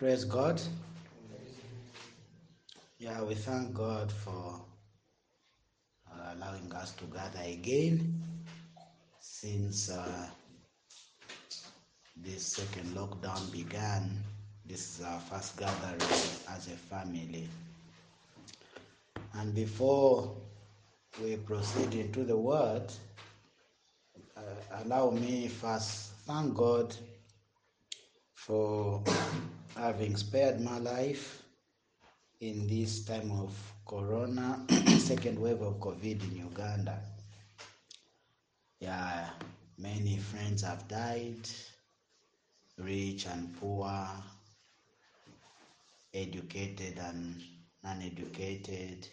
Praise God. Yeah, we thank God for allowing us to gather again since this second lockdown began. This is our first gathering as a family. And before we proceed into the word, allow me first thank God for having spared my life in this time of corona, second wave of COVID in Uganda. Yeah, many friends have died, rich and poor, educated and uneducated,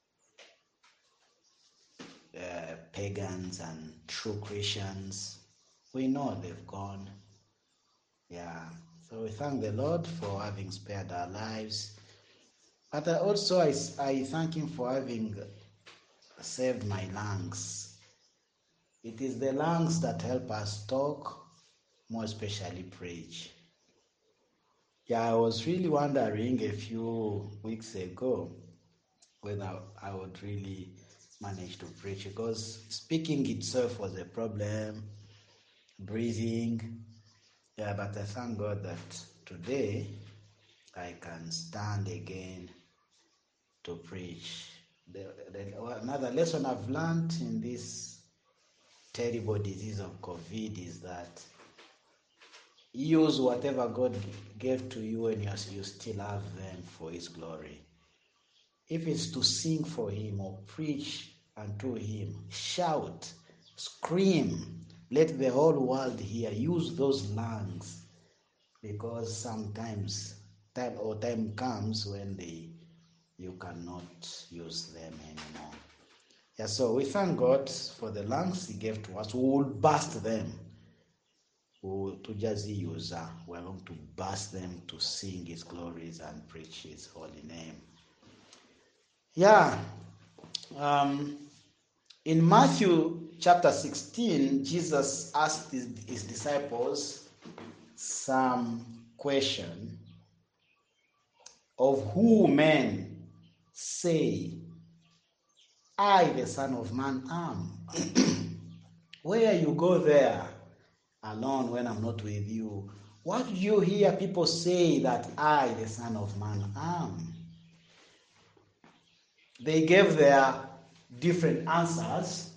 pagans and true Christians. We know they've gone. Yeah, so we thank the Lord for having spared our lives. But also I thank Him for having saved my lungs. It is the lungs that help us talk, more especially preach. Yeah, I was really wondering a few weeks ago whether I would really manage to preach, because speaking itself was a problem, breathing. Yeah, but I thank God that today I can stand again to preach. Another lesson I've learned in this terrible disease of COVID is that use whatever God gave to you and you still have them for His glory. If it's to sing for Him or preach unto Him, shout, scream, let the whole world hear. Use those lungs, because sometimes time comes when you cannot use them anymore. Yeah, so we thank God for the lungs He gave to us. We will burst them. To just use, we're going to burst them to sing His glories and preach His holy name. Yeah, in Matthew chapter 16, Jesus asked his disciples some question of who men say I, the Son of Man, am. Where you go there alone when I'm not with you, what do you hear people say that I, the Son of Man, am? They gave their different answers.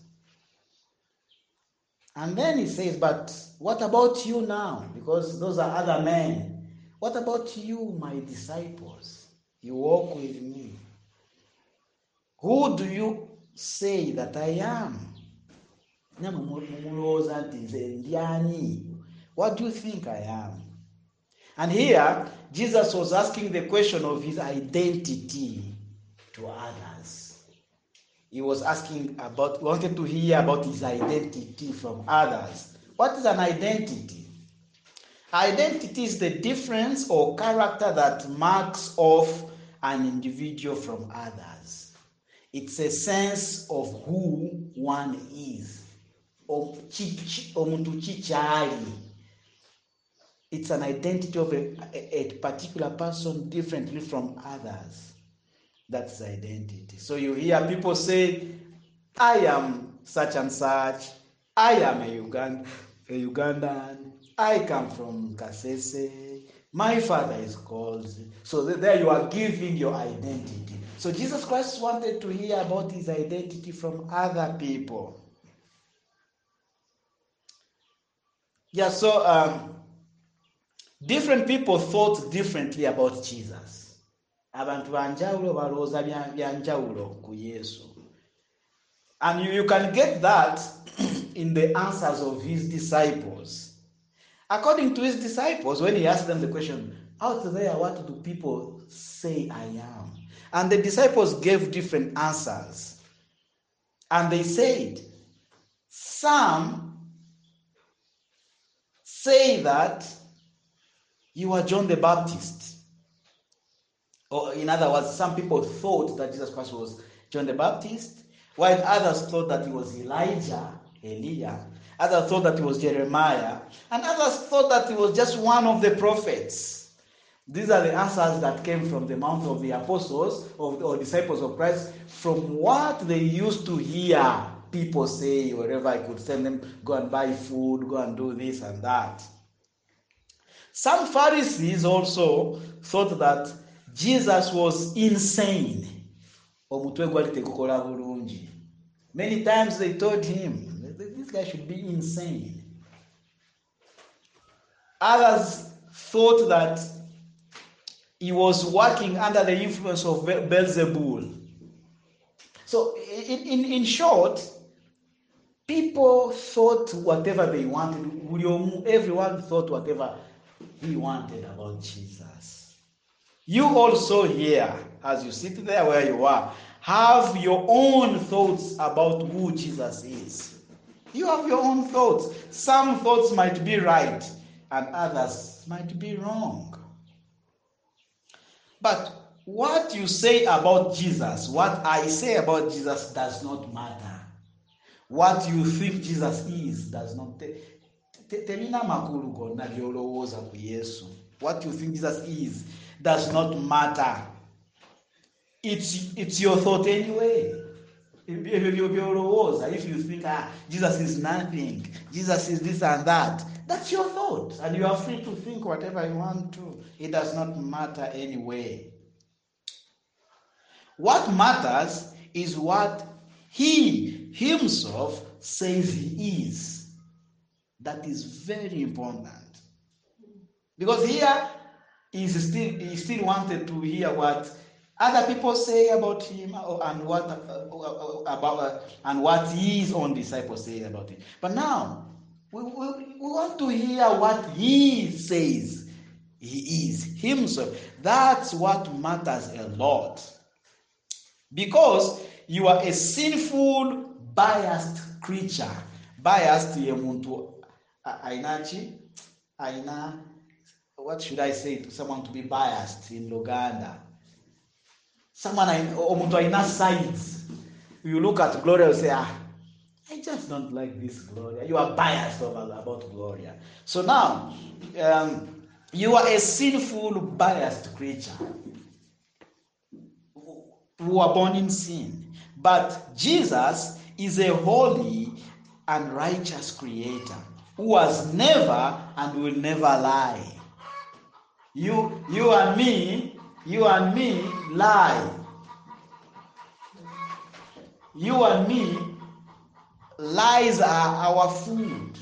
And then He says, but what about you now? Because those are other men. What about you, my disciples? You walk with me. Who do you say that I am? What do you think I am? And here, Jesus was asking the question of His identity to others. He was wanted to hear about His identity from others. What is an identity? Identity is the difference or character that marks off an individual from others. It's a sense of who one is. It's an identity of a particular person differently from others. That's identity. So you hear people say, I am such and such, I am a Ugandan, I come from Kasese, my father is called. So there you are giving your identity. So Jesus Christ wanted to hear about His identity from other people. Yeah, so different people thought differently about Jesus. Abantu banjawulo balowooza byanjawulo ku Yesu. And you can get that in the answers of His disciples. According to His disciples, when He asked them the question, out there, what do people say I am? And the disciples gave different answers. And they said, some say that you are John the Baptist. Or in other words, some people thought that Jesus Christ was John the Baptist, while others thought that He was Elijah, others thought that He was Jeremiah, and others thought that He was just one of the prophets. These are the answers that came from the mouth of the apostles or disciples of Christ from what they used to hear people say wherever I could send them, go and buy food, go and do this and that. Some Pharisees also thought that Jesus was insane. Many times they told him, this guy should be insane. Others thought that he was working under the influence of Beelzebul. So in short, people thought whatever they wanted. Everyone thought whatever he wanted about Jesus. You also here, as you sit there where you are, have your own thoughts about who Jesus is. You have your own thoughts. Some thoughts might be right and others might be wrong. But what you say about Jesus, what I say about Jesus does not matter. What you think Jesus is does not. What you think Jesus is does not matter. It's your thought anyway. If you think Jesus is nothing, Jesus is this and that, that's your thought, and you are free to think whatever you want to. It does not matter anyway. What matters is what he himself says he is. That is very important. Because here he still wanted to hear what other people say about him and what his own disciples say about him. But now we want to hear what he says he is himself. That's what matters a lot. Because you are a sinful, biased creature. Biased ye muntu aina what should I say to someone to be biased in Luganda? Someone omuntu aina sides. You look at Gloria and say, I just don't like this Gloria. You are biased about Gloria. So now, you are a sinful, biased creature who are born in sin. But Jesus is a holy and righteous creator who has never and will never lie. You and me lie. You and me, lies are our food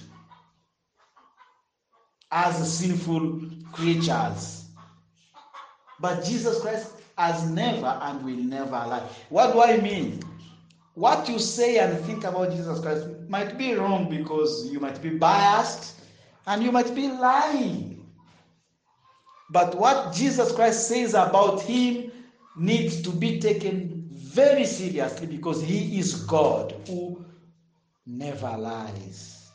as sinful creatures. But Jesus Christ has never and will never lie. What do I mean? What you say and think about Jesus Christ might be wrong because you might be biased and you might be lying. But what Jesus Christ says about him needs to be taken very seriously because he is God who never lies.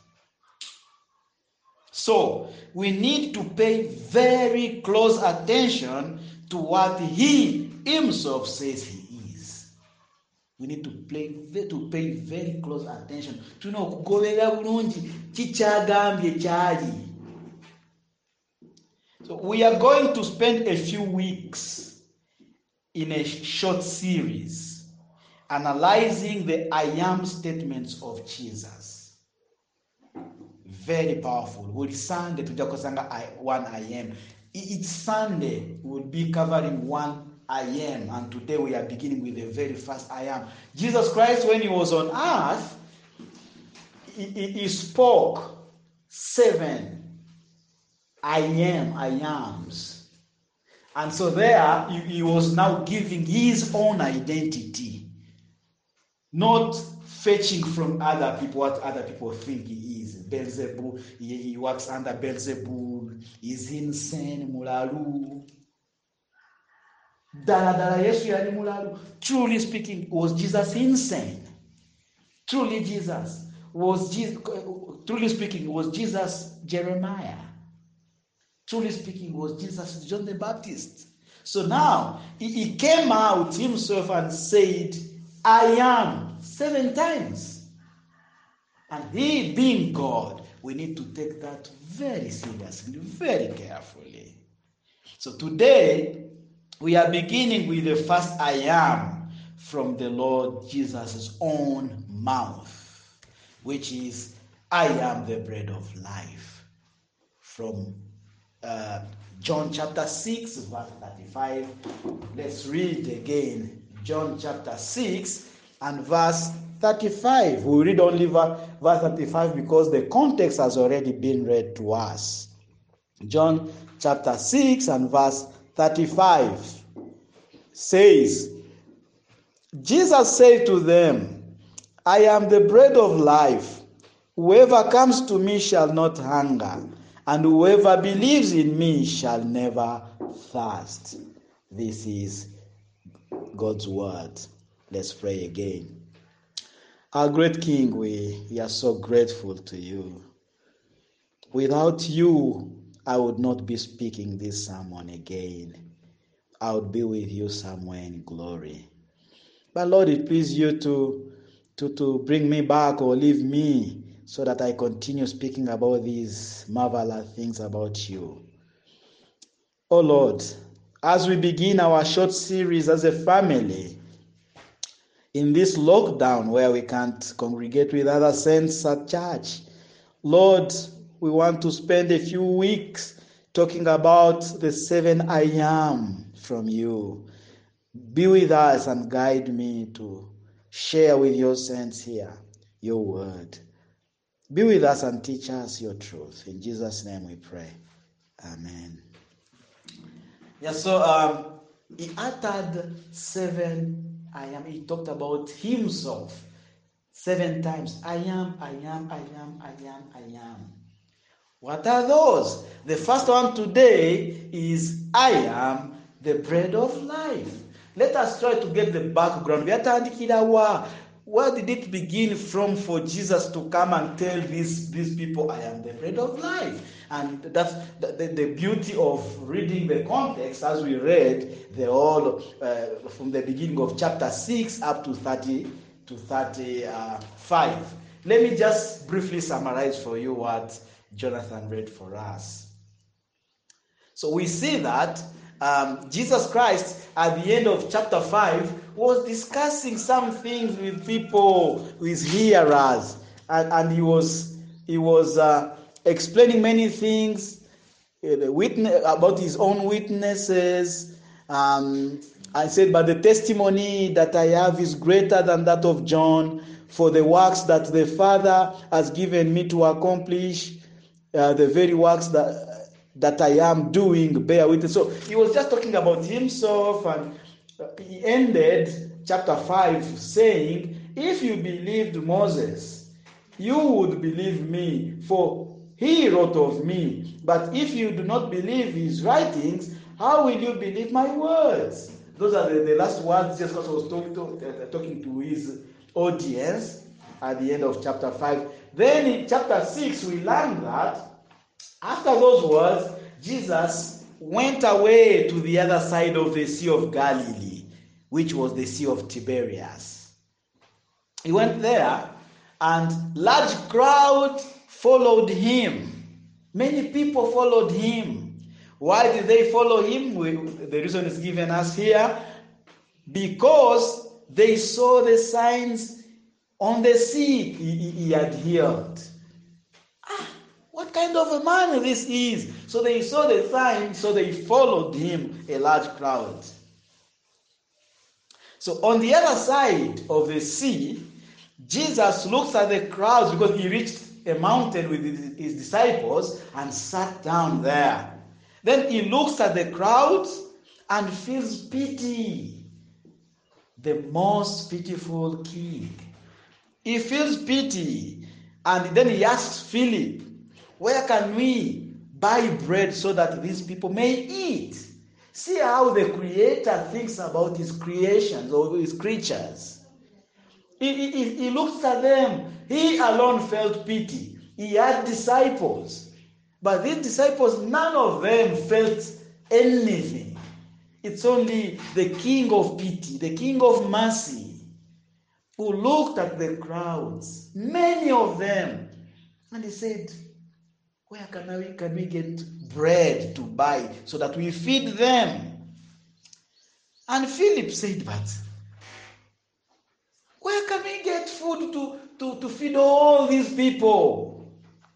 So we need to pay very close attention to what he himself says he is. We need to pay very close attention. To know kugoberera bulungi kikyagambye kyali. So we are going to spend a few weeks in a short series analyzing the I am statements of Jesus. Very powerful. With Sunday tujja kusanga one I am. Each Sunday we will be covering one I am, and today we are beginning with the very first I am. Jesus Christ, when he was on earth, he spoke 7 I ams. And so there he was now giving his own identity, not fetching from other people what other people think he is. Beelzebul, he works under Beelzebul, he's insane, mulalu. Dala Yesu yali mulalu. Truly speaking, was Jesus insane? Truly speaking, was Jesus Jeremiah? Truly speaking, was Jesus John the Baptist? So now, he came out himself and said, I am 7 times. And he being God, we need to take that very seriously, very carefully. So today, we are beginning with the first I am from the Lord Jesus' own mouth, which is, I am the bread of life, from John chapter 6, verse 35. Let's read again. John chapter 6 and verse 35. We read only verse 35 because the context has already been read to us. John chapter 6 and verse 35 says, Jesus said to them, I am the bread of life. Whoever comes to me shall not hunger, and whoever believes in me shall never thirst. This is God's word. Let's pray again. Our great King, we are so grateful to you. Without you, I would not be speaking this sermon again. I would be with you somewhere in glory. But Lord, it please you to bring me back or leave me so that I continue speaking about these marvelous things about you. Oh Lord, as we begin our short series as a family, in this lockdown where we can't congregate with other saints at church, Lord, we want to spend a few weeks talking about the 7 I am from you. Be with us and guide me to share with your saints here your word. Be with us and teach us your truth. In Jesus' name we pray. Amen. Yeah, so he uttered 7 I am. He talked about himself 7 times. I am, I am, I am, I am, I am. What are those? The first one today is I am the bread of life. Let us try to get the background. Where did it begin from for Jesus to come and tell these people, I am the bread of life? And that's the beauty of reading the context as we read the whole from the beginning of chapter 6 up to 35. Let me just briefly summarize for you what Jonathan read for us. So we see that Jesus Christ at the end of chapter 5 was discussing some things with people, with hearers, and he was explaining many things about his own witnesses. I said, but the testimony that I have is greater than that of John, for the works that the Father has given me to accomplish, the very works that I am doing bear witness. So he was just talking about himself, and he ended chapter 5 saying, if you believed Moses, you would believe me, for he wrote of me. But if you do not believe his writings, how will you believe my words? Those are the last words Jesus was talking to his audience at the end of chapter 5. Then in chapter 6, we learn that after those words, Jesus went away to the other side of the Sea of Galilee, which was the Sea of Tiberias. He went there, and large crowd followed him. Many people followed him. Why did they follow him? The reason is given us here. Because they saw the signs on the sea he had healed. What kind of a man this is? So they saw the sign, so they followed him, a large crowd. So on the other side of the sea, Jesus looks at the crowds because he reached a mountain with his disciples and sat down there. Then he looks at the crowds and feels pity. The most pitiful king. He feels pity, and then he asks Philip, where can we buy bread so that these people may eat? See how the Creator thinks about his creations or his creatures. He looks at them. He alone felt pity. He had disciples. But these disciples, none of them felt anything. It's only the King of pity, the King of mercy, who looked at the crowds, many of them, and he said, where can we get bread to buy so that we feed them. And Philip said, but where can we get food to feed all these people?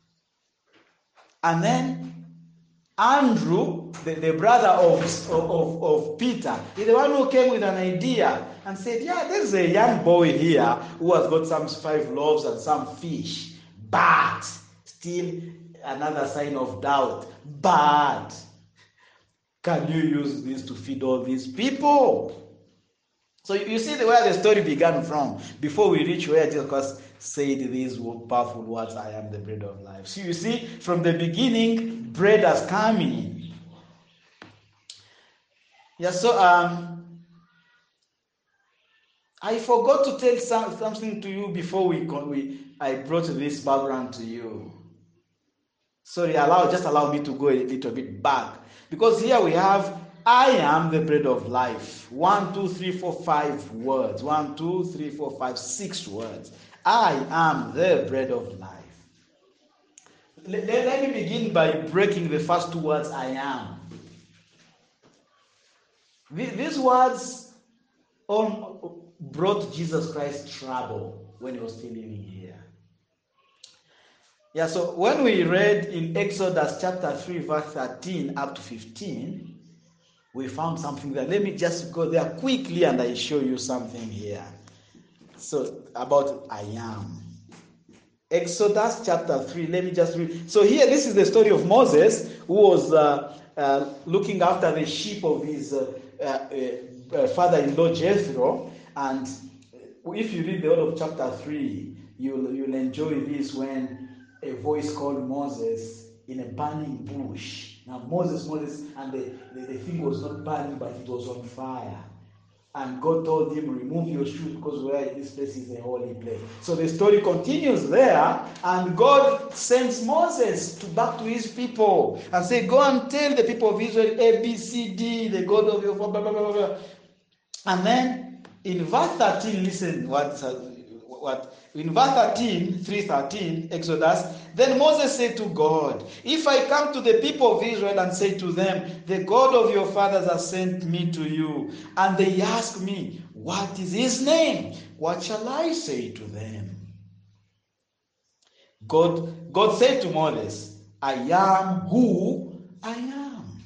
And then Andrew, the brother of Peter, is the one who came with an idea and said, yeah, there's a young boy here who has got some 5 loaves and some fish, but still another sign of doubt. But can you use this to feed all these people? So you see where the story began from, before we reach where Jesus Christ said these powerful words, I am the bread of life. So you see, from the beginning, bread has come in. Yeah, so I forgot to tell something to you before I brought this background to you. Sorry, just allow me to go a little bit back. Because here we have, I am the bread of life. 1, 2, 3, 4, 5 words. 1, 2, 3, 4, 5, 6 words. I am the bread of life. Let me begin by breaking the first 2 words, I am. These words brought Jesus Christ trouble when he was still living here. Yeah, so when we read in Exodus chapter 3, verse 13 up to 15, we found something there. Let me just go there quickly and I show you something here. So, about I am. Exodus chapter 3, let me just read. So here, this is the story of Moses, who was looking after the sheep of his father-in-law Jethro. And if you read the whole of chapter 3, you'll enjoy this when a voice called Moses in a burning bush. Now Moses, and the thing was not burning, but it was on fire. And God told him, remove your shoes, because this place is a holy place. So the story continues there, and God sends Moses back to his people and say, go and tell the people of Israel, A, B, C, D, the God of your blah, blah, blah, blah, blah. And then in verse 13, listen what in verse 13, 3:13, Exodus, then Moses said to God, if I come to the people of Israel and say to them, the God of your fathers has sent me to you, and they ask me, what is his name? What shall I say to them? God said to Moses, I am who I am.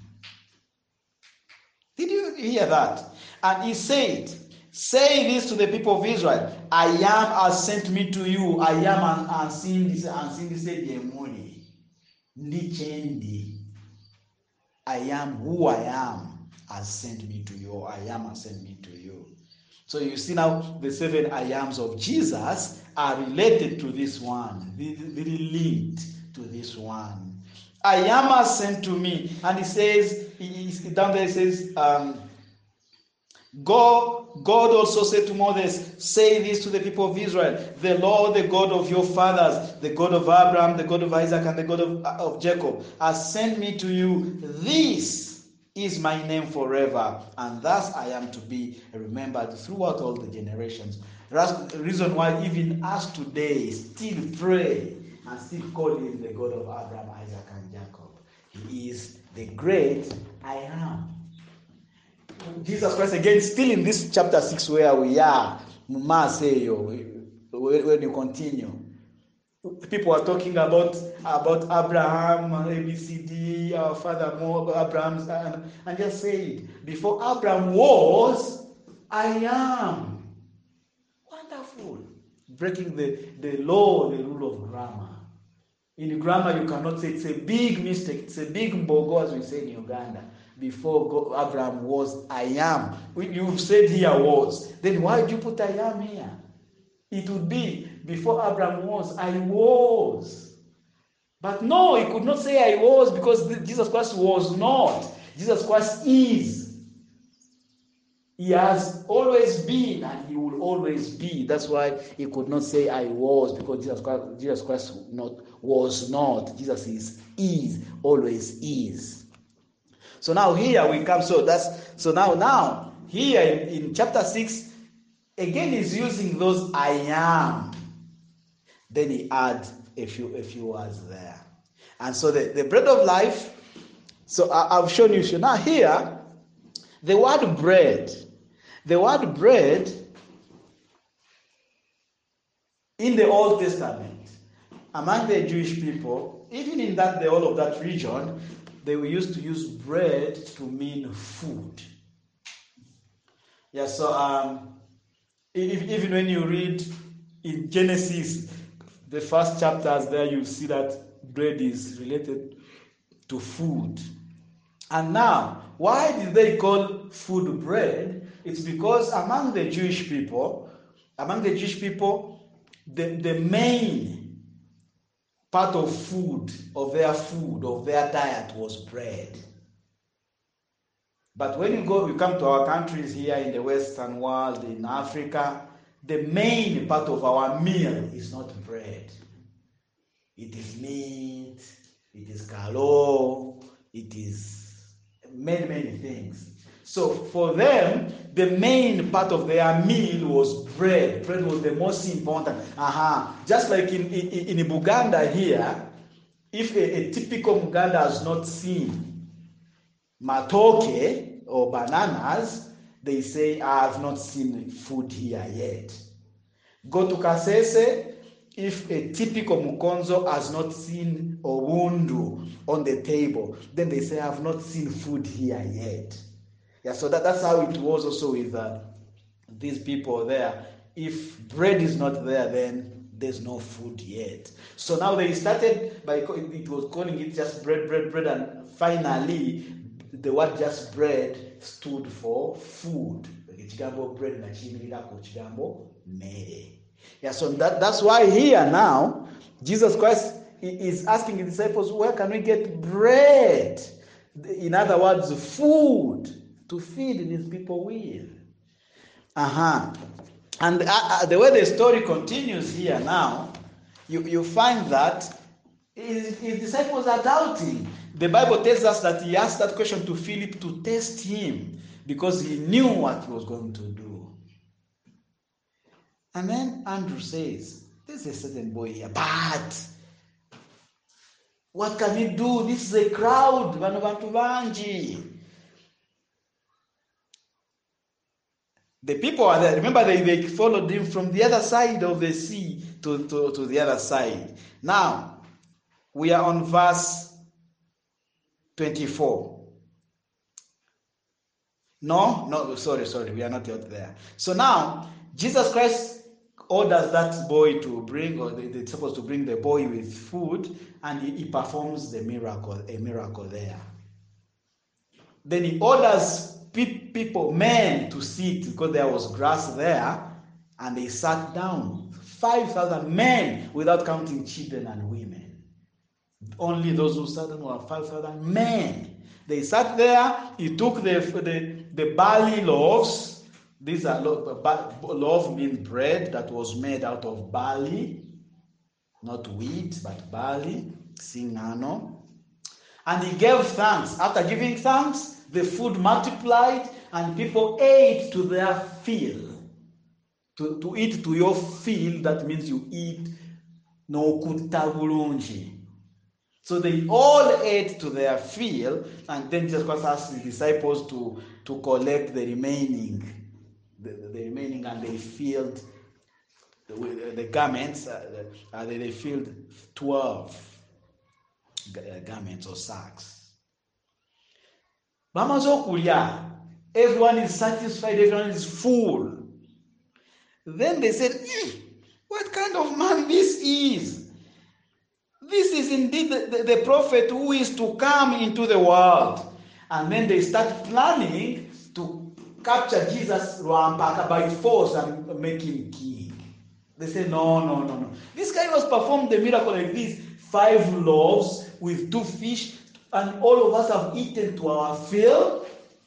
Did you hear that? And he said, say this to the people of Israel, I am has sent me to you. I am and seeing this demoni. Ndichendi. I am who I am has sent me to you. I am has sent me to you. So you see now the 7 I ams of Jesus are related to this one, very linked to this one. I am has sent to me, and he says, down there it says, God also said to Moses, say this to the people of Israel, the Lord, the God of your fathers, the God of Abraham, the God of Isaac, and the God of Jacob, has sent me to you. This is my name forever, and thus I am to be remembered throughout all the generations. That's the reason why even us today still pray and still call him the God of Abraham, Isaac, and Jacob. He is the great I am. Jesus Christ, again, still in this chapter 6 where we are, when you continue, people are talking about Abraham, ABCD, our father Abraham, and just say it. Before Abraham was, I am. Wonderful. Breaking the law, the rule of grammar. In grammar, you cannot say it's a big mistake. It's a big mbogo, as we say in Uganda. Before Abraham was, I am. You've said here was. Then why did you put I am here? It would be, before Abraham was, I was. But no, he could not say I was, because Jesus Christ was not. Jesus Christ is. He has always been, and he will always be. That's why he could not say I was, because Jesus Christ was not. Jesus is, always is. So now here we come. So now here in chapter 6, again he's using those I am. Then he adds a few words there. And so the bread of life So I've shown you. Now here, the word bread in the Old Testament, among the Jewish people, even in the whole of that region, they used to use bread to mean food. Yeah, so even when you read in Genesis, the first chapters there, you see that bread is related to food. And now, why did they call food bread? It's because among the Jewish people, the main part of their diet was bread. But when you come to our countries here in the Western world, in Africa, the main part of our meal is not bread. It is meat, it is kalo, it is many things. So for them, the main part of their meal was bread. Bread was the most important. Just like in Buganda here, if a typical Muganda has not seen matoke or bananas, they say, I have not seen food here yet. Go to Kasese, if a typical Mukonzo has not seen obundu on the table, then they say, I have not seen food here yet. Yeah, so that's how it was also with these people there. If bread is not there, then there's no food yet. So now they started by, it was calling it just bread, and finally, the word just bread stood for food. Bread Yeah, so that's why here now, Jesus Christ is asking his disciples, where can we get bread? In other words, food to feed these people with. And the way the story continues here now, you find that his disciples are doubting. The Bible tells us that he asked that question to Philip to test him because he knew what he was going to do. And then Andrew says, there's a certain boy here, but what can he do? This is a crowd. The people are there. Remember, they followed him from the other side of the sea to the other side. Now, we are on verse 24. No, sorry, we are not yet there. So now, Jesus Christ orders that boy to bring, or they're supposed to bring the boy with food, and he performs a miracle there. Then he orders men to sit, because there was grass there, and they sat down. 5,000 men, without counting children and women. Only those who sat down were 5,000 men. They sat there. He took the barley loaves. These are loaf means bread that was made out of barley, not wheat, but barley, singano. And he gave thanks. After giving thanks, the food multiplied, and people ate to their fill. To eat to your fill, that means you eat no kutabulunji. So they all ate to their fill, and then Jesus Christ asked his disciples to collect the remaining, and they filled the garments. They filled 12 garments or sacks. Everyone is satisfied, everyone is full. Then they said, what kind of man this is? This is indeed the prophet who is to come into the world. And then they start planning to capture Jesus by force and make him king. They say, no. This guy was performed a miracle like this. 5 loaves with 2 fish, and all of us have eaten to our fill.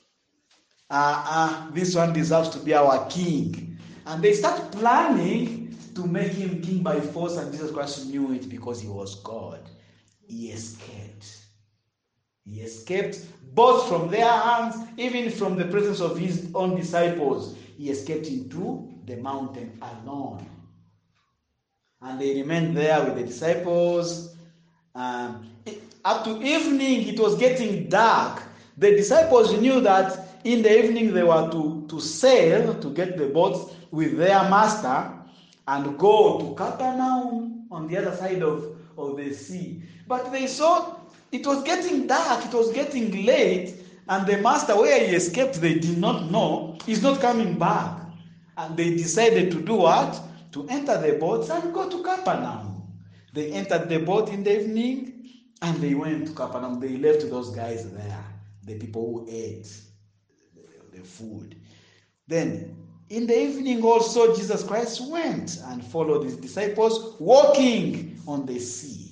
This one deserves to be our king. And they start planning to make him king by force, and Jesus Christ knew it because he was God. He escaped. He escaped both from their hands, even from the presence of his own disciples. He escaped into the mountain alone. And they remained there with the disciples. up to evening, it was getting dark. The disciples knew that in the evening they were to sail, to get the boats with their master and go to Capernaum on the other side of the sea. But they saw it was getting dark, it was getting late, and the master, where he escaped, they did not know, he's not coming back. And they decided to do what? To enter the boats and go to Capernaum. They entered the boat in the evening and they went to Capernaum. They left those guys there, the people who ate the food. Then, in the evening also, Jesus Christ went and followed his disciples walking on the sea.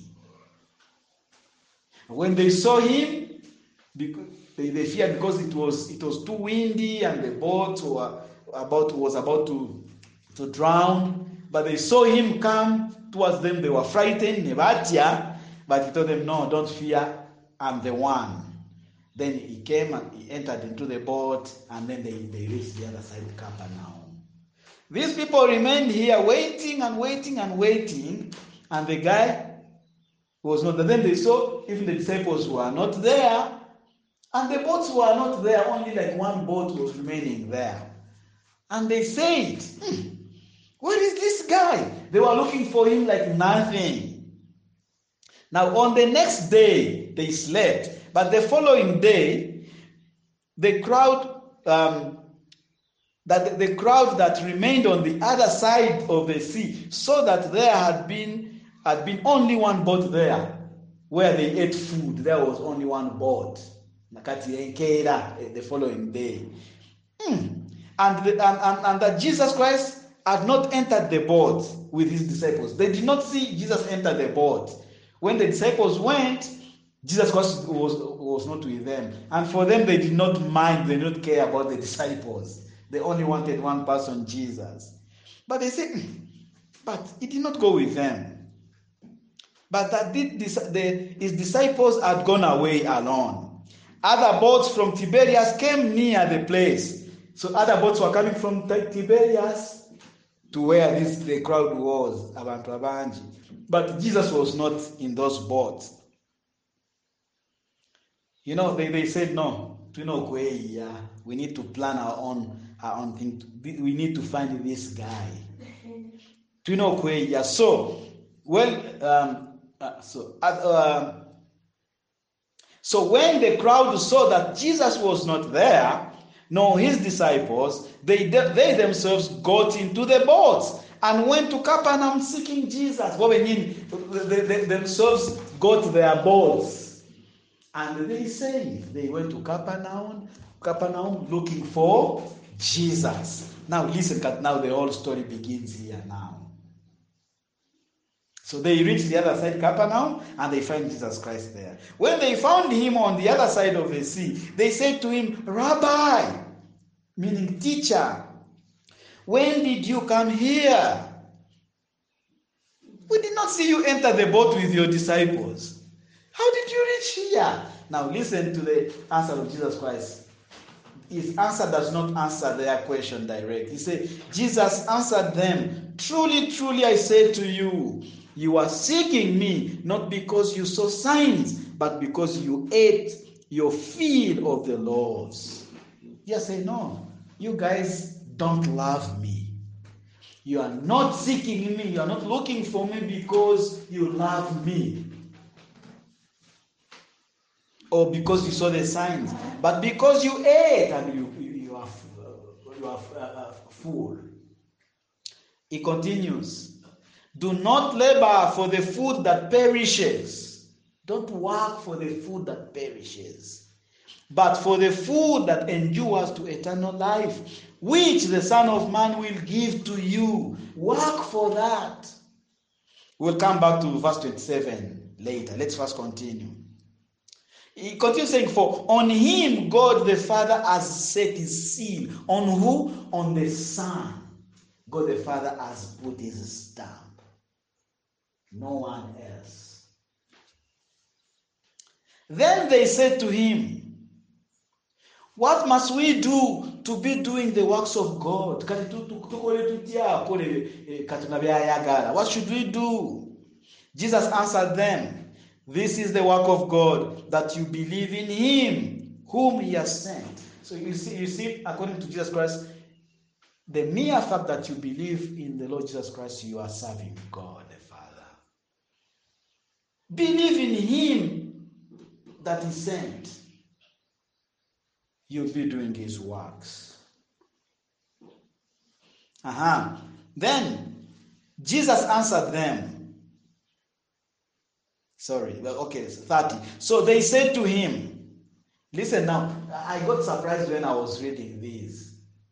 When they saw him, they feared because it was too windy and the boat was about to drown. But they saw him come towards them. They were frightened, but he told them, no, don't fear, I'm the one. Then he came and he entered into the boat, and then they reached the other side of Capernaum. These people remained here waiting and waiting and waiting, and the guy was not there. Then they saw even the disciples were not there, and the boats were not there, only like one boat was remaining there. And they said, where is this guy? They were looking for him like nothing. Now on the next day, they slept. But the following day, the crowd that remained on the other side of the sea saw that there had been only one boat there where they ate food. There was only one boat. The following day. And that Jesus Christ had not entered the boat with his disciples. They did not see Jesus enter the boat. When the disciples went, Jesus Christ was not with them. And for them, they did not mind, they did not care about the disciples. They only wanted one person, Jesus. But they said, but he did not go with them. But his disciples had gone away alone. Other boats from Tiberias came near the place. So other boats were coming from Tiberias to where the crowd was, Abantu Abanji. But Jesus was not in those boats. You know, they said, no, we need to plan our own thing. We need to find this guy. So when the crowd saw that Jesus was not there, nor his disciples, they themselves got into the boats and went to Capernaum seeking Jesus. What we mean, they themselves got their boats. And they say they went to Capernaum looking for Jesus. Now listen, now the whole story begins here now. So they reach the other side, Capernaum, and they find Jesus Christ there. When they found him on the other side of the sea, they said to him, Rabbi, meaning teacher, when did you come here? We did not see you enter the boat with your disciples. How did you reach here? Now listen to the answer of Jesus Christ. His answer does not answer their question directly. He said, Jesus answered them, truly, truly, I say to you, you are seeking me, not because you saw signs, but because you ate your fill of the laws. Yes, say, no, you guys don't love me. You are not seeking me. You are not looking for me because you love me. Or because you saw the signs. But because you ate and you are full. He continues. Do not labor for the food that perishes. Don't work for the food that perishes. But for the food that endures to eternal life, which the Son of Man will give to you. Work for that. We'll come back to verse 27 later. Let's first continue. He continues saying, for on him God the Father has set his seal. On who? On the Son. God the Father has put his stamp. No one else. Then they said to him, what must we do to be doing the works of God? What should we do? Jesus answered them, This is the work of God, that you believe in him whom he has sent. So you see, according to Jesus Christ, the mere fact that you believe in the Lord Jesus Christ, you are serving God the Father. Believe in him that he sent. You'll be doing his works. Then Jesus answered them. 30. So they said to him, listen now, I got surprised when I was reading this.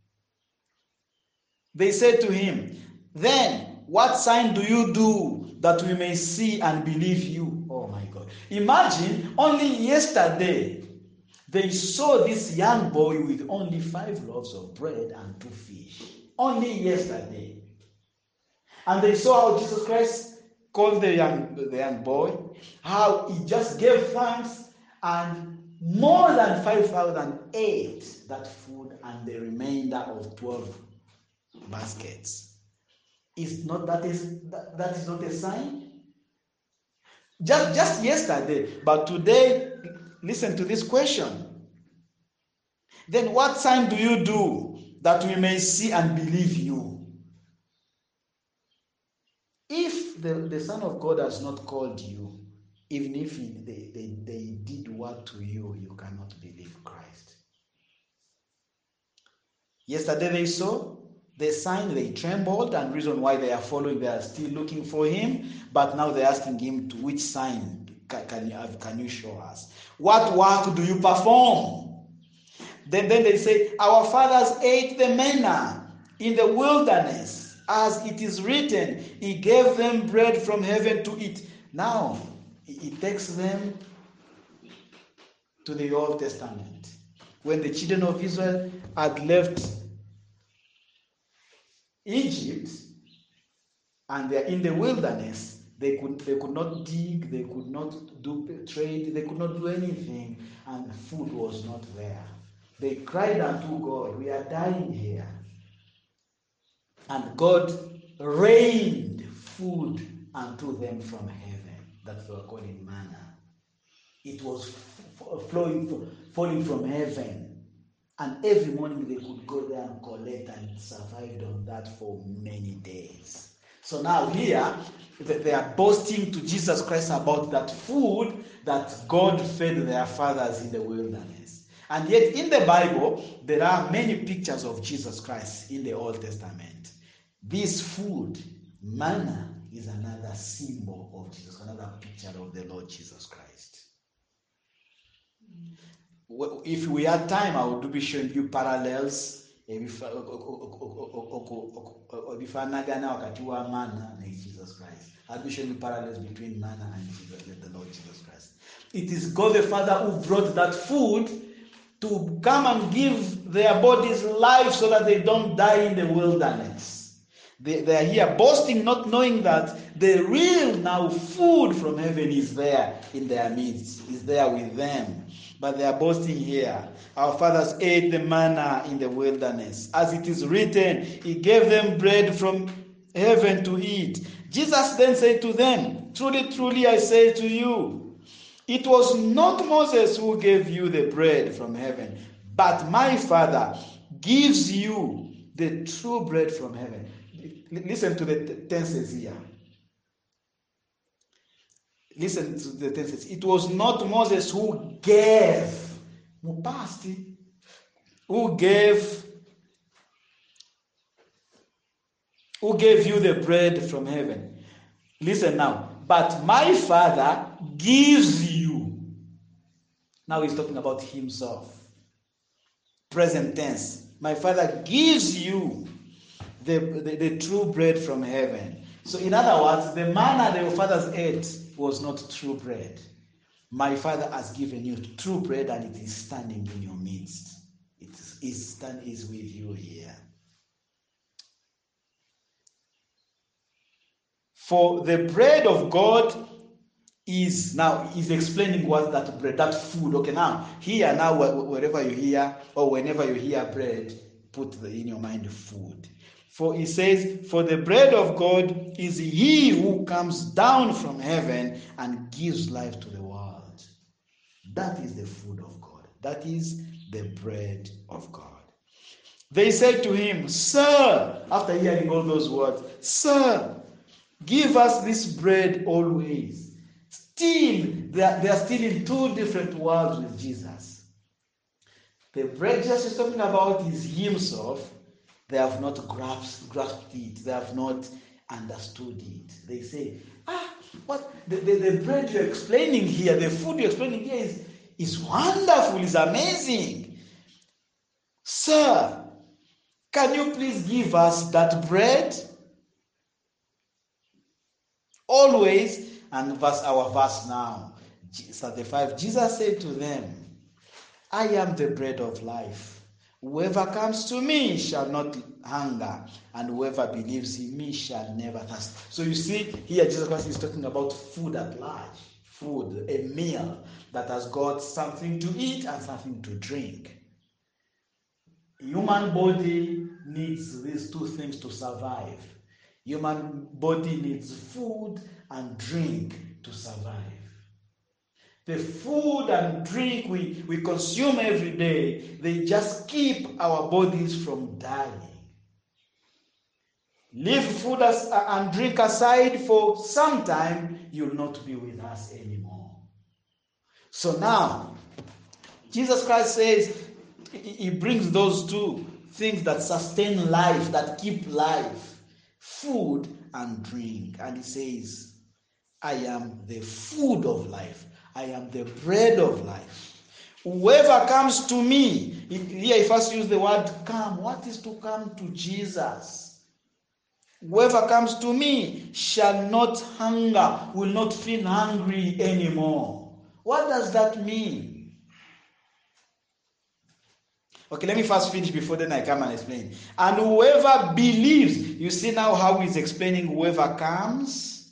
They said to him, then what sign do you do that we may see and believe you? Oh my God. Imagine, only yesterday, they saw this young boy with only 5 loaves of bread and 2 fish. Only yesterday. And they saw how Jesus Christ called the young boy, how he just gave thanks, and more than 5,000 ate that food, and the remainder of 12 baskets. That is not a sign? Just yesterday, but today, listen to this question. Then what sign do you do that we may see and believe you? If the Son of God has not called you, even if they did what to you, you cannot believe Christ. Yesterday they saw the sign, they trembled, and reason why they are following, they are still looking for him, but now they're asking him, to which sign can you show us? What work do you perform? Then they say, our fathers ate the manna in the wilderness, as it is written, he gave them bread from heaven to eat. Now, he takes them to the Old Testament. When the children of Israel had left Egypt, and they are in the wilderness, they could not dig, they could not do trade, they could not do anything, and food was not there. They cried unto God, we are dying here. And God rained food unto them from heaven, that they were calling manna. It was falling from heaven. And every morning they could go there and collect, and survived on that for many days. So now here, they are boasting to Jesus Christ about that food that God fed their fathers in the wilderness. And yet in the Bible, there are many pictures of Jesus Christ in the Old Testament. This food, manna, is another symbol of Jesus, another picture of the Lord Jesus Christ. If we had time, I would be showing you parallels. Wakati wa manna and Jesus Christ. I'll be showing you parallels between manna and the Lord Jesus Christ. It is God the Father who brought that food to come and give their bodies life so that they don't die in the wilderness. They are here boasting, not knowing that the real now food from heaven is there in their midst, is there with them. But they are boasting here. Our fathers ate the manna in the wilderness. As it is written, he gave them bread from heaven to eat. Jesus then said to them, truly, truly, I say to you, it was not Moses who gave you the bread from heaven, but my Father gives you the true bread from heaven. Listen to the tenses here. Listen to the tenses. It was not Moses who gave, who gave you the bread from heaven. Listen now. But my Father gives you. Now he's talking about himself. Present tense. My Father gives you the true bread from heaven. So in other words, the manna that your fathers ate was not true bread. My Father has given you true bread, and it is standing in your midst. It is with you here. For the bread of God is explaining what that bread, that food. Okay, now wherever you hear, or whenever you hear bread, put in your mind food. For he says, for the bread of God is he who comes down from heaven and gives life to the world. That is the food of God. That is the bread of God. They said to him, Sir, after hearing all those words, Sir, give us this bread always. Still, they are still in two different worlds with Jesus. The bread Jesus is talking about is himself. They have not grasped it. They have not understood it. They say, what the bread you're explaining here, the food you're explaining here is wonderful, is amazing. Sir, can you please give us that bread? Always. And our verse now, 35, Jesus said to them, I am the bread of life. Whoever comes to me shall not hunger, and whoever believes in me shall never thirst. So you see, here Jesus Christ is talking about food at large. Food, a meal that has got something to eat and something to drink. Human body needs these two things to survive. Human body needs food and drink to survive. The food and drink we consume every day, they just keep our bodies from dying. Leave food and drink aside for some time, you'll not be with us anymore. So now, Jesus Christ says, he brings those two things that sustain life, that keep life, food and drink. And he says, I am the food of life. I am the bread of life. Whoever comes to me, here he first used the word come. What is to come to Jesus? Whoever comes to me shall not hunger, will not feel hungry anymore. What does that mean? Okay, let me first finish before then I come and explain. And whoever believes, you see now how he's explaining whoever comes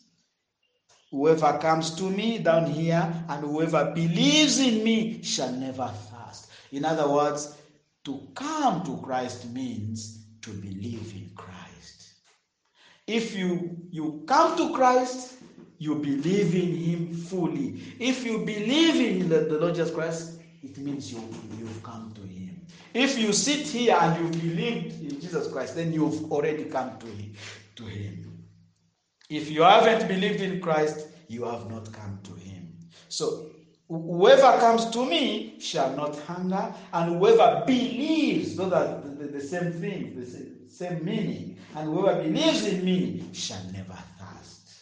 to me down here, and whoever believes in me shall never thirst. In other words, to come to Christ means to believe in Christ. If you come to Christ, you believe in him fully. If you believe in the Lord Jesus Christ, it means you've come to him. If you sit here and you believed in Jesus Christ, then you've already come to him. If you haven't believed in Christ, you have not come to him. So, whoever comes to me shall not hunger, and whoever believes, those are the same thing, the same meaning, and whoever believes in me shall never thirst.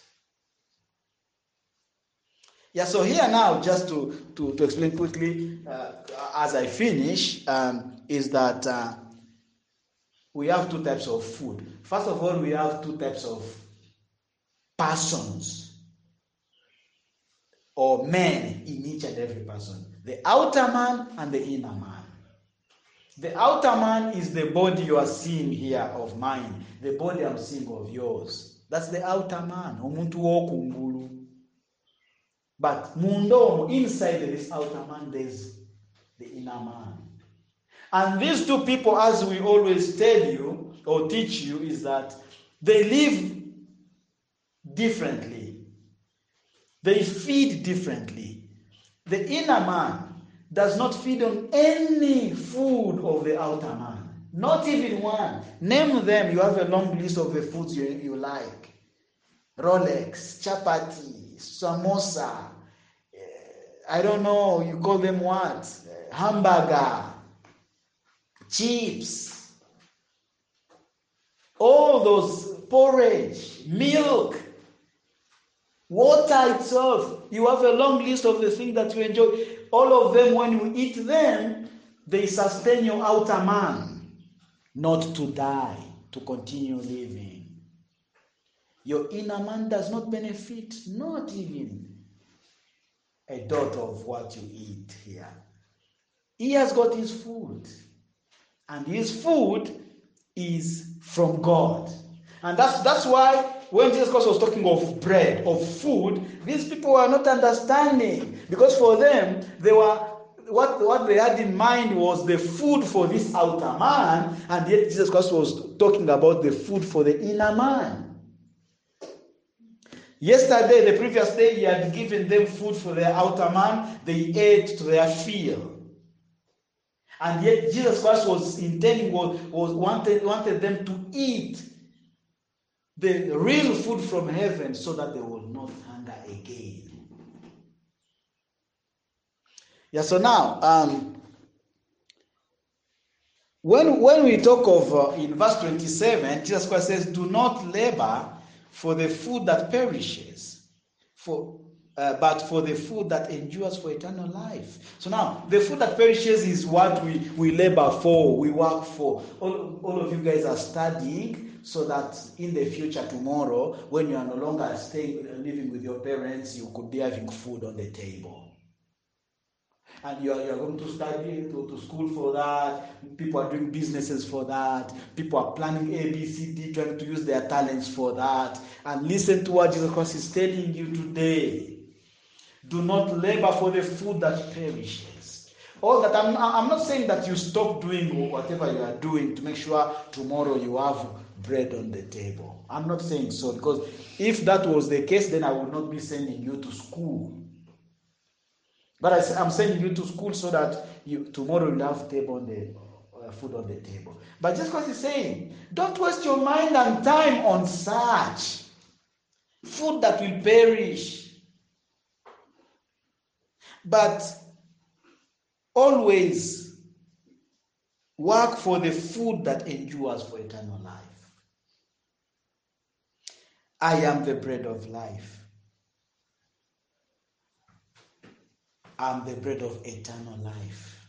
Yeah, so here now, just to explain quickly, as I finish, is that we have two types of food. First of all, we have two types of persons or men in each and every person. The outer man and the inner man. The outer man is the body you are seeing here of mine. The body I'm seeing of yours. That's the outer man. Umuntu wokungulu. But mundo, inside this outer man, there's the inner man. And these two people, as we always tell you or teach you, is that they live differently. They feed differently. The inner man does not feed on any food of the outer man. Not even one. Name them. You have a long list of the foods you like. Rolex, chapati, samosa, I don't know, you call them what? Hamburger, chips, all those, porridge, milk, water itself. You have a long list of the things that you enjoy. All of them, when you eat them, they sustain your outer man, not to die, to continue living. Your inner man does not benefit, not even a dot of what you eat here. He has got his food. And his food is from God. And that's why when Jesus Christ was talking of bread, of food, these people were not understanding. Because for them, what they had in mind was the food for this outer man, and yet Jesus Christ was talking about the food for the inner man. Yesterday, the previous day, he had given them food for their outer man. They ate to their fill. And yet Jesus Christ was intending, wanted them to eat the real food from heaven so that they will not hunger again. Yeah, so now, when we talk of, in verse 27, Jesus Christ says, do not labor for the food that perishes, but for the food that endures for eternal life. So now, the food that perishes is what we labor for, we work for. All of you guys are studying so that in the future, tomorrow, when you are no longer living with your parents, you could be having food on the table. And you are going to study, to school for that. People are doing businesses for that. People are planning A, B, C, D, trying to use their talents for that. And listen to what Jesus Christ is telling you today. Do not labor for the food that perishes. All that I'm not saying that you stop doing whatever you are doing to make sure tomorrow you have bread on the table. I'm not saying so, because if that was the case, then I would not be sending you to school. But I'm sending you to school so that tomorrow you'll have food on the table. But just because he's saying, don't waste your mind and time on such food that will perish. But always work for the food that endures for eternal life. I am the bread of life. I'm the bread of eternal life.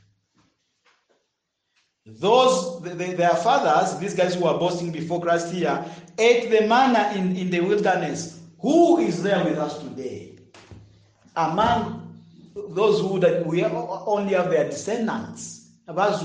Their fathers, these guys who are boasting before Christ here, ate the manna in the wilderness. Who is there with us today? Among those we only have their descendants. But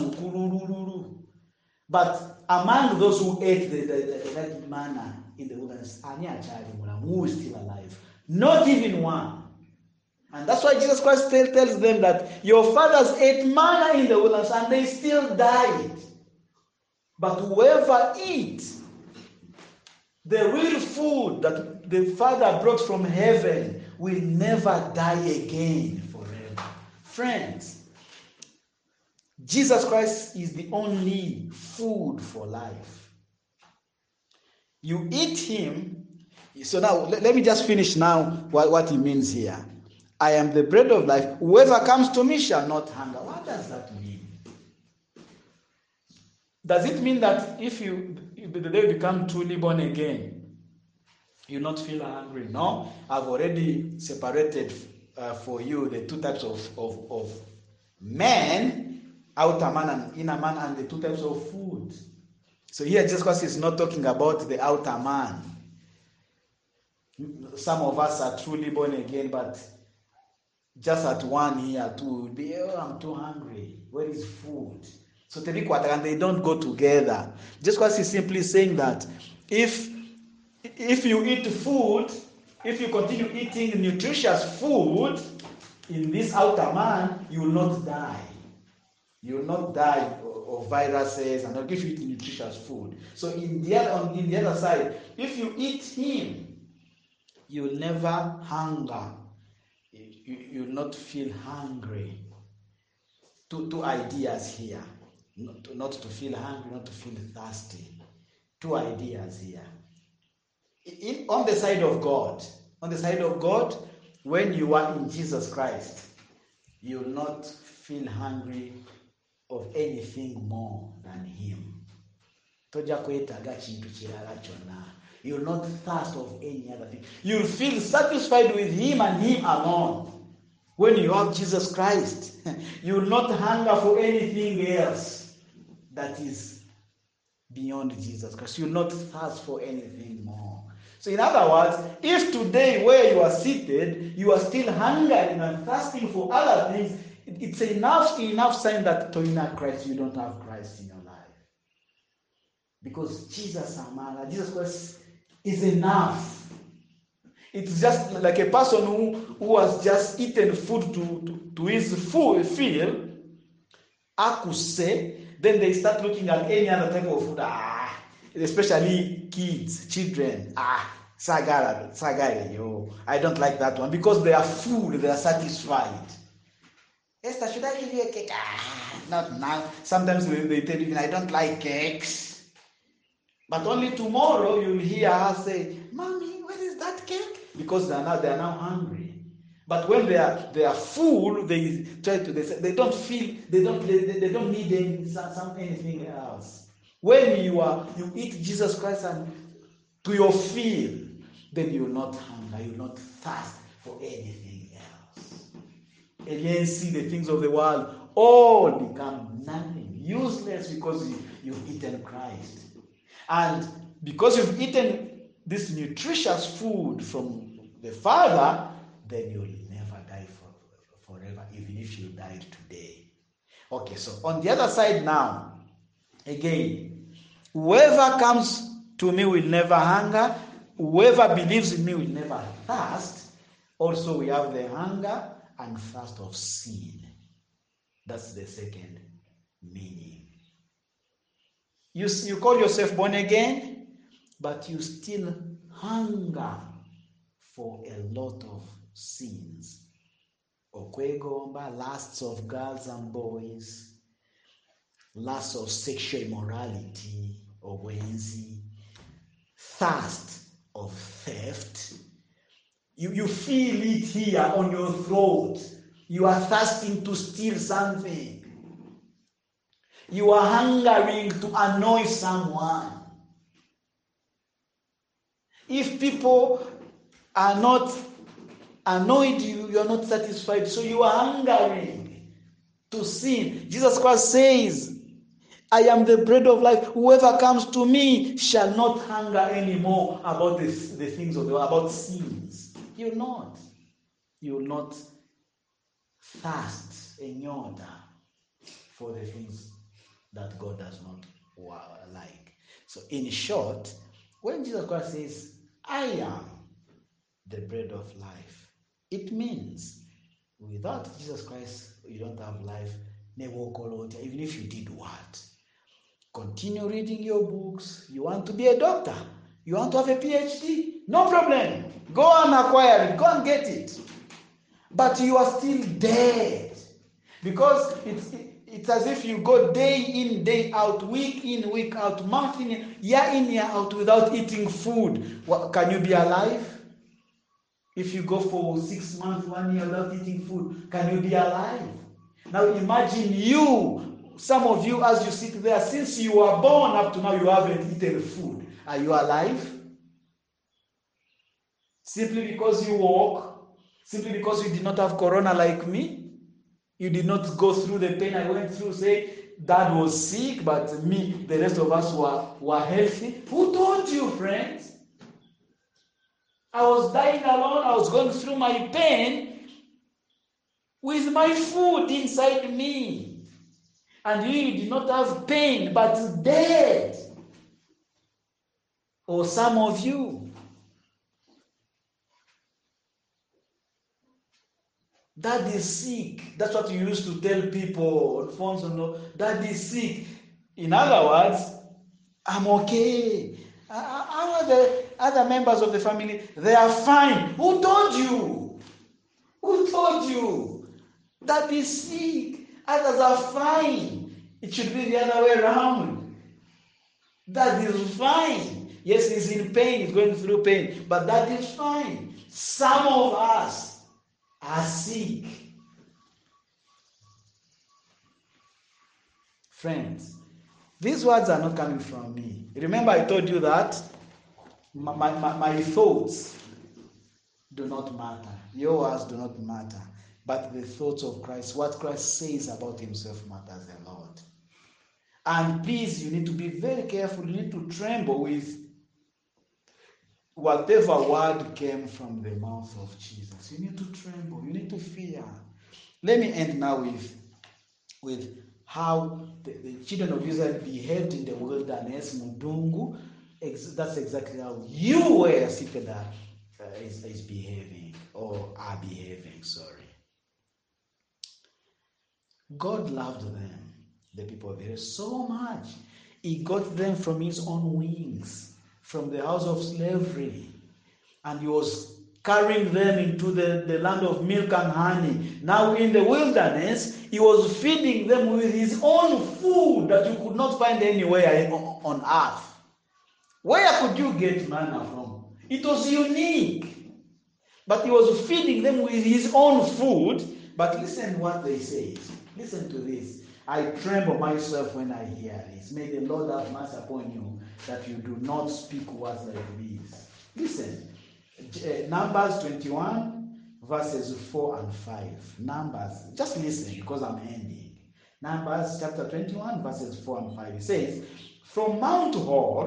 among those who ate that manna in the wilderness, who is still alive? Not even one. And that's why Jesus Christ tells them that your fathers ate manna in the wilderness and they still died. But whoever eats the real food that the Father brought from heaven will never die again forever. Friends, Jesus Christ is the only food for life. You eat him. So now, let me just finish now what he means here. I am the bread of life. Whoever comes to me shall not hunger. What does that mean? Does it mean that if they become truly born again, you not feel hungry? No. I've already separated for you the two types of men, outer man and inner man, and the two types of food. So here Jesus Christ is not talking about the outer man. Some of us are truly born again, but just at 1 year, 2, will be, I'm too hungry. Where is food? So and they don't go together. Just because he's simply saying that if you eat food, if you continue eating nutritious food in this outer man, you will not die. You will not die of viruses, and if you eat nutritious food. So in the other side, if you eat him, you will never hunger. You will not feel hungry. Two ideas here. Not to feel hungry, not to feel thirsty. Two ideas here. On the side of God, when you are in Jesus Christ, you will not feel hungry of anything more than him. You will not thirst of any other thing. You will feel satisfied with him and him alone. When you have Jesus Christ, you will not hunger for anything else that is beyond Jesus Christ. You will not thirst for anything more. So in other words, if today where you are seated, you are still hungering and thirsting for other things, it's enough sign that in Christ you don't have Christ in your life. Because Jesus Christ is enough. It's just like a person who has just eaten food to his full feel, akuse, then they start looking at any other type of food. Especially kids, children. Sagari, yo. I don't like that one because they are full, they are satisfied. Esther, should I give you a cake? Not now. Sometimes they tell you, I don't like cakes. But only tomorrow you'll hear her say, Mommy, where is that cake? Because they are now hungry. But when they are full, they don't need anything else. When you eat Jesus Christ and to your fill, then you will not hunger, you will not thirst for anything else. And then see the things of the world all become nothing, useless, because you've eaten Christ. And because you've eaten this nutritious food from the Father, then you'll never die forever, even if you died today. Okay, so on the other side now, again, whoever comes to me will never hunger, whoever believes in me will never thirst. Also, we have the hunger and thirst of sin. That's the second meaning. You call yourself born again, but you still hunger for a lot of sins. Okwegomba, lusts of girls and boys, lusts of sexual immorality, obwenzi, thirst of theft. You feel it here on your throat. You are thirsting to steal something. You are hungering to annoy someone. If people are not annoyed you are not satisfied. So you are hungering to sin. Jesus Christ says, I am the bread of life. Whoever comes to me shall not hunger anymore about the things of the world, about sins. You will not thirst in order for the things that God does not like. So in short, when Jesus Christ says, I am the bread of life, it means without Jesus Christ, you don't have life. Even if you did what? Continue reading your books. You want to be a doctor? You want to have a PhD? No problem. Go and acquire it. Go and get it. But you are still dead. Because it's as if you go day in, day out, week in, week out, month in, year out without eating food. Can you be alive? If you go for 6 months, 1 year without eating food, can you be alive? Now imagine you, some of you as you sit there, since you were born up to now, you haven't eaten food. Are you alive? Simply because you walk, simply because you did not have corona like me, you did not go through the pain I went through, say, Dad was sick, but me, the rest of us were healthy. Who told you, friends? I was dying alone, I was going through my pain with my food inside me. And you did not have pain, but dead. Or some of you. Dad is sick. That's what you used to tell people. Alfonso, no, Dad is sick. In other words, I'm okay. How are the other members of the family? They are fine. Who told you? Who told you? Dad is sick. Others are fine. It should be the other way around. Dad is fine. Yes, he's in pain. He's going through pain. But Dad is fine. Some of us are sick. Friends, these words are not coming from me. Remember I told you that my thoughts do not matter. Your words do not matter. But the thoughts of Christ, what Christ says about himself matters a lot. And please, you need to be very careful. You need to tremble with whatever word came from the mouth of Jesus. You need to tremble. You need to fear. Let me end now with how the children of Israel behaved in the wilderness. Mudungu, that's exactly how you were seated is behaving or are behaving. Sorry. God loved them, the people of Israel, so much. He got them from his own wings, from the house of slavery, and he was carrying them into the land of milk and honey. Now in the wilderness, he was feeding them with his own food that you could not find anywhere on earth. Where could you get manna from? It was unique. But he was feeding them with his own food. But listen what they say. Listen to this. I tremble myself when I hear this. May the Lord have mercy upon you that you do not speak words like these. Listen. Numbers 21, verses 4 and 5. Numbers. Just listen because I'm ending. Numbers chapter 21, verses 4 and 5. It says, from Mount Hor,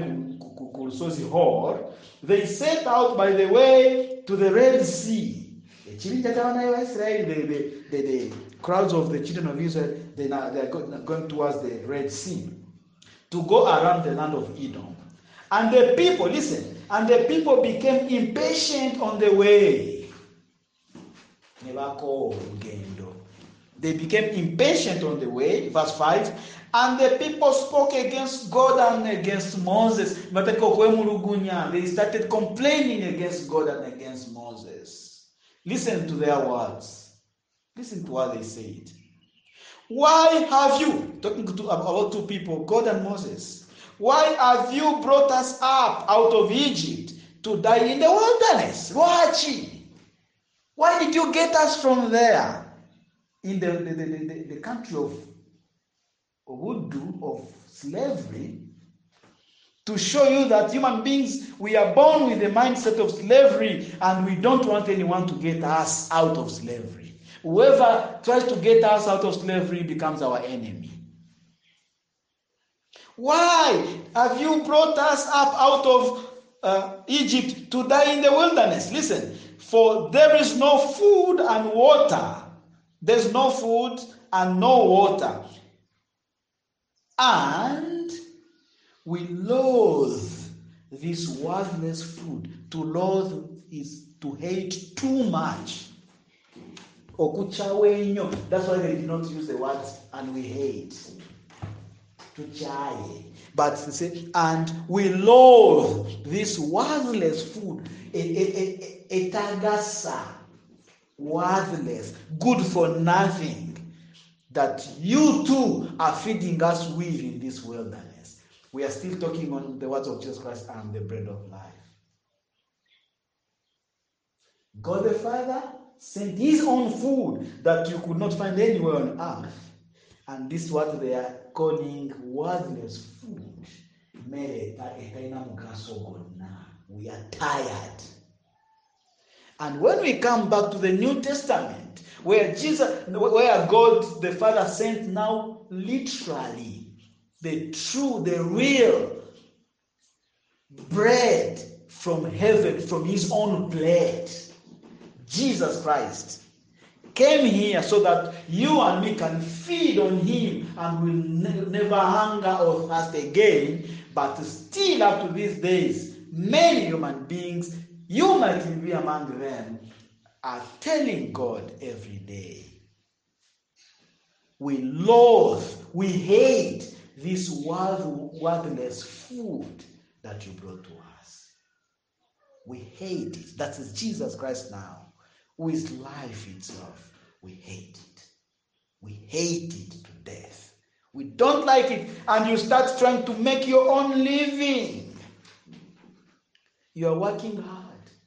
they set out by the way to the Red Sea. The crowds of the children of Israel, they are going towards the Red Sea to go around the land of Edom. And the people, listen, and the people became impatient on the way. They became impatient on the way, verse 5. And the people spoke against God and against Moses. They started complaining against God and against Moses. Listen to their words. Listen to what they said. Why have you, talking about two people, God and Moses, why have you brought us up out of Egypt to die in the wilderness? Why did you get us from there in the country of voodoo, of slavery, to show you that human beings, we are born with the mindset of slavery and we don't want anyone to get us out of slavery. Whoever tries to get us out of slavery becomes our enemy. Why have you brought us up out of Egypt to die in the wilderness? Listen, for there is no food and water. There's no food and no water. And we loathe this worthless food. To loathe is to hate too much. That's why they did not use the word and we hate. But they say, and we loathe this worthless food. Etagasa. Worthless. Good for nothing. That you too are feeding us with in this wilderness. We are still talking on the words of Jesus Christ, I am the bread of life. God the Father sent his own food that you could not find anywhere on earth. And this is what they are calling worthless food. We are tired. And when we come back to the New Testament, where God the Father sent now literally the true, the real bread from heaven, from his own blood, Jesus Christ came here so that you and me can feed on him and will never hunger or thirst again. But still up to these days, many human beings, you might be among them, are telling God every day, we loathe, we hate this worthless food that you brought to us. We hate it. That is Jesus Christ now, who is life itself. We hate it. We hate it to death. We don't like it. And you start trying to make your own living. You are working hard.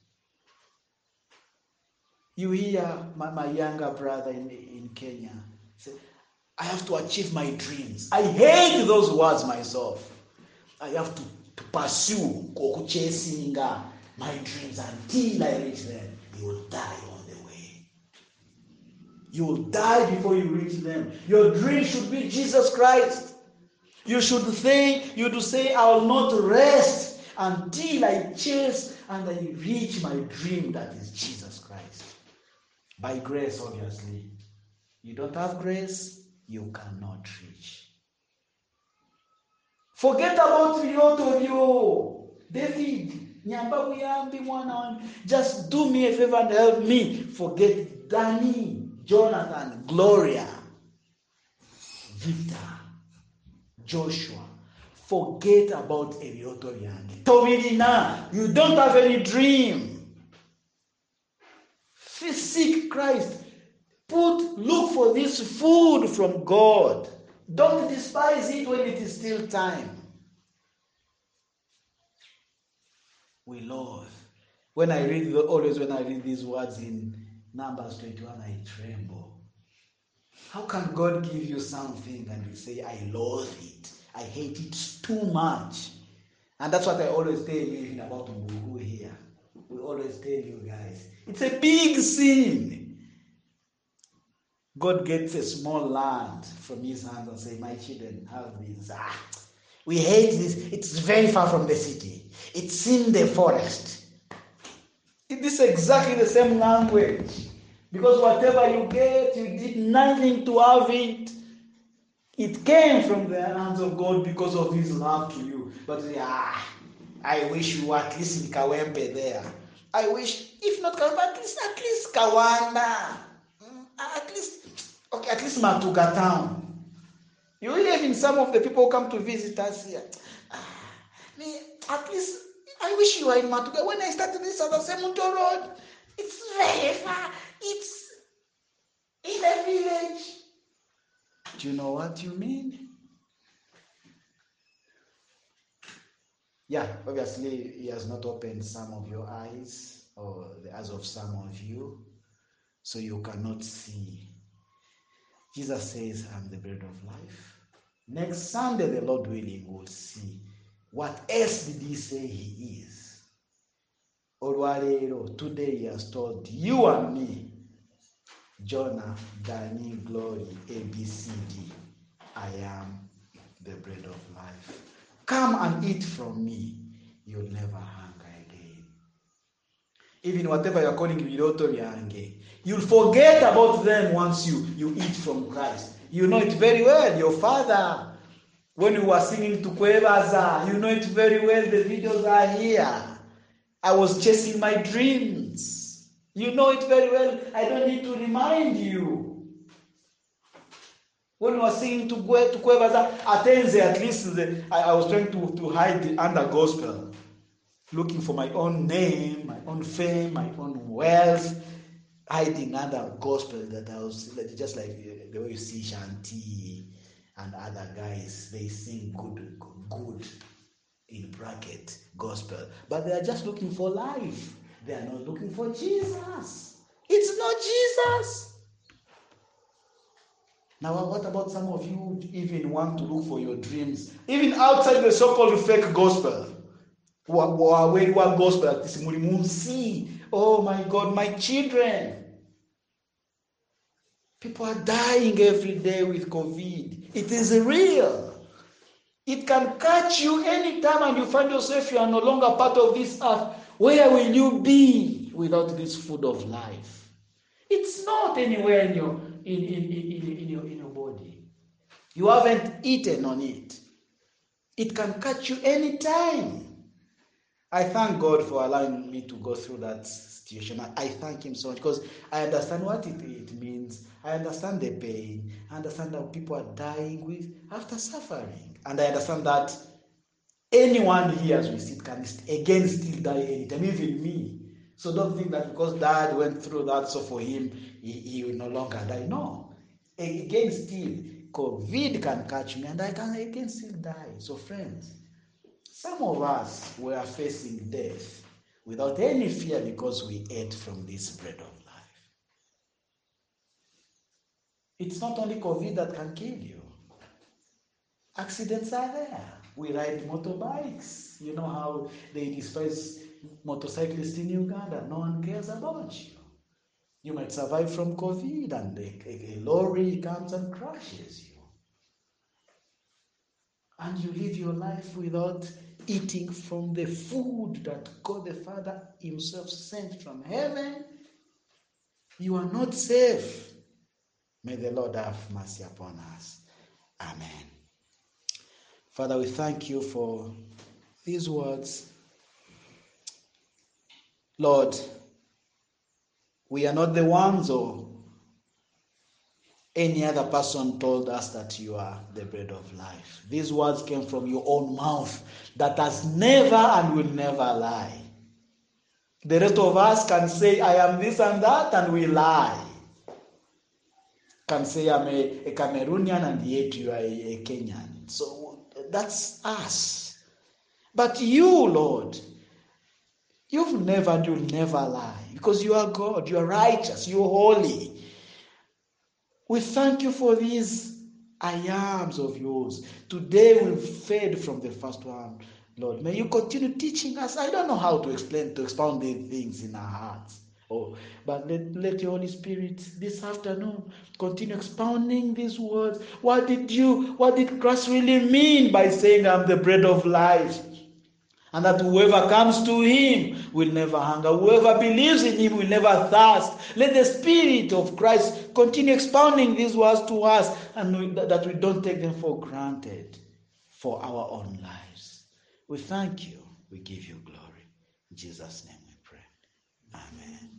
You hear my younger brother in Kenya say, I have to achieve my dreams. I hate those words myself. I have to pursue chasing my dreams until I reach them. You will die on the way. You will die before you reach them. Your dream should be Jesus Christ. You should say, I will not rest until I chase and I reach my dream, that is Jesus Christ. By grace, obviously. You don't have grace, you cannot reach. Forget about the lot of you. David Nyamba buyambi mwana wange. Just do me a favor and help me. Forget Danny, Jonathan, Gloria, Victor, Joshua. Forget about Eriotoriange. Tovirina, you don't have any dream. Seek Christ. Look for this food from God. Don't despise it when it is still time. We love. When I read these words in Numbers 21, I tremble. How can God give you something and you say, I loathe it, I hate it too much? And that's what I always tell you even about Mbugu here. We always tell you guys, it's a big sin. God gets a small land from his hands and say, my children have this. We hate this. It's very far from the city. It's in the forest. It is exactly the same language. Because whatever you get, you did nothing to have it. It came from the hands of God because of his love to you. But I wish you were at least in Kawempe there. I wish, if not Kawempe, at least Kawanda. At least Matuga town. You even some of the people who come to visit us here. At least, I wish you were in Matuga. When I started this other Semunto Road, it's very far. It's in a village. Do you know what you mean? Yeah, obviously, he has not opened some of your eyes or the eyes of some of you, so you cannot see. Jesus says, I'm the bread of life. Next Sunday, the Lord willing, we'll see. What else did he say he is? Olwalero, today he has told you and me, Jonah, Danny, Glory, ABCD, I am the bread of life. Come and eat from me. You'll never hunger again. Even whatever you're calling Virotoriange, you'll forget about them once you eat from Christ. You know it very well. Your father, when we were singing to Kwebaza, you know it very well. The videos are here. I was chasing my dreams. You know it very well. I don't need to remind you. When we were singing to Kwebaza, Atenze, at least I was trying to hide under gospel, looking for my own name, my own fame, my own wealth, hiding under gospel. That I was just like the way you see Shanti and other guys, they sing good in bracket gospel, but they are just looking for life. They are not looking for Jesus. It's not Jesus. Now, what about some of you who even want to look for your dreams, even outside the so-called fake gospel? Where gospel? Oh my God, my children. People are dying every day with COVID. It is real. It can catch you anytime and you find yourself you are no longer part of this earth. Where will you be without this food of life? It's not anywhere in your body. You haven't eaten on it. It can catch you anytime. I thank God for allowing me to go through that situation. I thank him so much because I understand what it means. I understand the pain. I understand how people are dying after suffering. And I understand that anyone here as we sit can again still die anytime, even me. So don't think that because dad went through that, so for him, he will no longer die. No. Again still, COVID can catch me and I can again still die. So friends, some of us were facing death without any fear because we ate from this bread of life. It's not only COVID that can kill you. Accidents are there. We ride motorbikes. You know how they despise motorcyclists in Uganda. No one cares about you. You might survive from COVID and a lorry comes and crashes you. And you live your life without eating from the food that God the Father himself sent from heaven. You are not safe. May the Lord have mercy upon us. Amen. Father, we thank you for these words. Lord, we are not the ones or any other person told us that you are the bread of life. These words came from your own mouth that has never and will never lie. The rest of us can say, I am this and that, and we lie. Can say, I'm a Cameroonian, and yet you are a Kenyan. So that's us. But you, Lord, you've never and you'll never lie, because you are God, you are righteous, you are holy. We thank you for these I ams of yours. Today we've fed from the first one. Lord, may you continue teaching us. I don't know how to expound these things in our hearts. But let your Holy Spirit this afternoon continue expounding these words. What did Christ really mean by saying, I'm the bread of life? And that whoever comes to him will never hunger. Whoever believes in him will never thirst. Let the Spirit of Christ continue expounding these words to us, and that we don't take them for granted for our own lives. We thank you. We give you glory. In Jesus' name we pray. Amen.